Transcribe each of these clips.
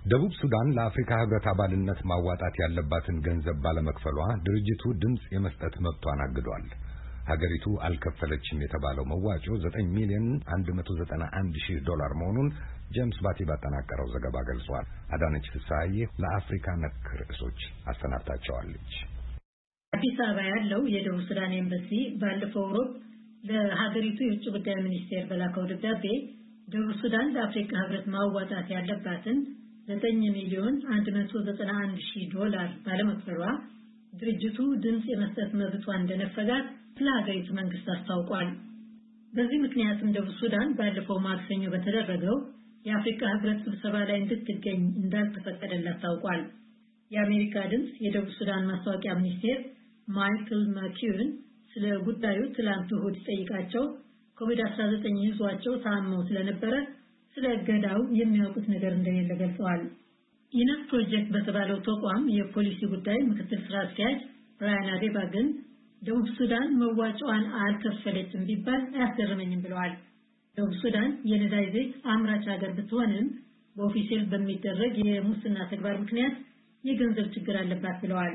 ደቡብ ሱዳን ለአፍሪካ ህብረት አባልነት ማዋጣት ያለባትን ገንዘብ ባለመክፈሏ ድርጅቱ ድምጽ የመስጠት መብቷን አግዷል። ሀገሪቱ አልከፈለችም የተባለው መዋጮ 9 ሚሊዮን 191 ሺህ ዶላር መሆኑን ጄምስ ባቲ ባጠናቀረው ዘገባ ገልጿል። አዳነች ፍስሐዬ ለአፍሪካ ነክ ርዕሶች አሰናድታቸዋለች። አዲስ አበባ ያለው የደቡብ ሱዳን ኤምባሲ ባለፈው ሮብ ለሀገሪቱ የውጭ ጉዳይ ሚኒስቴር በላከው ደብዳቤ ደቡብ ሱዳን ለአፍሪካ ህብረት ማዋጣት ያለባትን 9 ሚሊዮን 191 ሺህ ዶላር ባለመክፈሏ ድርጅቱ ድምጽ የመስጠት መብቷን እንደነፈጋት ለሀገሪቱ መንግስት አስታውቋል። በዚህ ምክንያትም ደቡብ ሱዳን ባለፈው ማክሰኞ በተደረገው የአፍሪካ ህብረት ስብሰባ ላይ እንድትገኝ እንዳልተፈቀደላት ታውቋል። የአሜሪካ ድምጽ የደቡብ ሱዳን ማስታወቂያ ሚኒስቴር ማይክል ማኪዩን ስለ ጉዳዩ ትላንት እሁድ ጠይቃቸው ኮቪድ-19 ይዟቸው ታመው ስለነበረ ስለ እገዳው የሚያውቁት ነገር እንደሌለ ገልጸዋል። ኢነፍ ፕሮጀክት በተባለው ተቋም የፖሊሲ ጉዳይ ምክትል ስራ አስኪያጅ ብራያን አዴባ ግን ደቡብ ሱዳን መዋጮዋን አልከፈለችም ቢባል አያስገርመኝም ብለዋል። ደቡብ ሱዳን የነዳጅ ዘይት አምራች ሀገር ብትሆንም በኦፊሴል በሚደረግ የሙስና ተግባር ምክንያት የገንዘብ ችግር አለባት ብለዋል።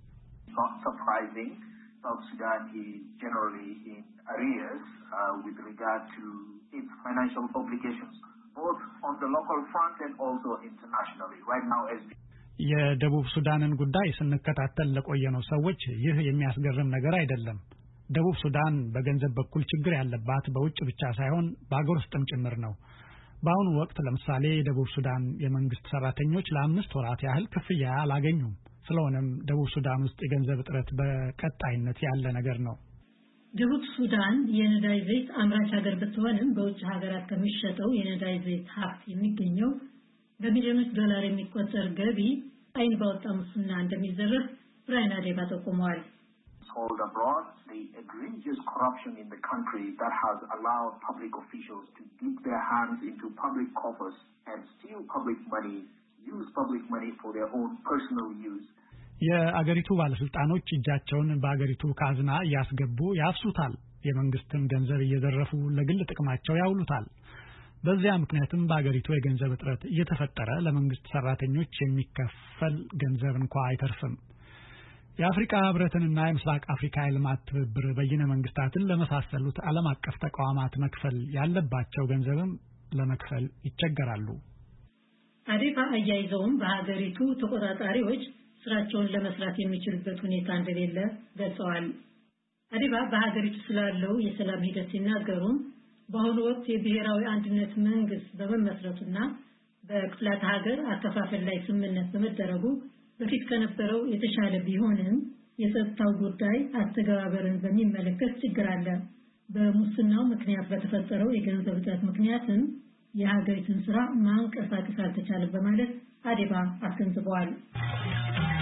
South Sudan is generally in arrears with regard to its financial obligations, both on the local front and also internationally. Right now, as የደቡብ ሱዳንን ጉዳይ ስንከታተል ለቆየነው ሰዎች ይህ የሚያስገርም ነገር አይደለም። ደቡብ ሱዳን በገንዘብ በኩል ችግር ያለባት በውጭ ብቻ ሳይሆን በአገር ውስጥም ጭምር ነው። በአሁኑ ወቅት ለምሳሌ የደቡብ ሱዳን የመንግስት ሰራተኞች ለ5 ወራት ያህል ክፍያ አላገኙም። ስለሆነም ደቡብ ሱዳን ውስጥ የገንዘብ እጥረት በቀጣይነት ያለ ነገር ነው። ደቡብ ሱዳን የነዳጅ ዘይት አምራች ሀገር ብትሆንም በውጭ ሀገራት ከሚሸጠው የነዳጅ ዘይት ሀብት የሚገኘው በሚሊዮኖች ዶላር የሚቆጠር ገቢ አይን ባወጣ ሙስና እንደሚዘረፍ ብራያን አዴባ ጠቁመዋል። Sold abroad, the egregious corruption in the country that has allowed public officials to dip their hands into public coffers and steal public money, use public money for their own personal use. የአገሪቱ ባለስልጣኖች እጃቸውን በአገሪቱ ካዝና ያስገቡ ያፍሱታል። የመንግስትን ገንዘብ እየዘረፉ ለግል ጥቅማቸው ያውሉታል። በዚያ ምክንያትም በአገሪቱ የገንዘብ እጥረት እየተፈጠረ ለመንግስት ሰራተኞች የሚከፈል ገንዘብ እንኳን አይተርፍም። የአፍሪካ ህብረትንና የምስራቅ አፍሪካ የልማት ትብብር በይነ መንግስታትን ለመሳሰሉት ዓለም አቀፍ ተቋማት መክፈል ያለባቸው ገንዘብም ለመክፈል ይቸገራሉ። አዴባ አያይዘውም በሀገሪቱ ተቆጣጣሪዎች ስራቸውን ለመስራት የሚችሉበት ሁኔታ እንደሌለ ገልጸዋል። አዴባ በሀገሪቱ ስላለው የሰላም ሂደት ሲናገሩም በአሁኑ ወቅት የብሔራዊ አንድነት መንግስት በመመስረቱና በክፍላተ ሀገር አከፋፈል ላይ ስምምነት በመደረጉ በፊት ከነበረው የተሻለ ቢሆንም የጸጥታው ጉዳይ አስተጋባበርን በሚመለከት ችግር አለ። በሙስናው ምክንያት በተፈጠረው የገንዘብ እጥረት ምክንያትም የሀገሪቱን ስራ ማንቀሳቀስ አልተቻለም በማለት አዴባ አስገንዝበዋል።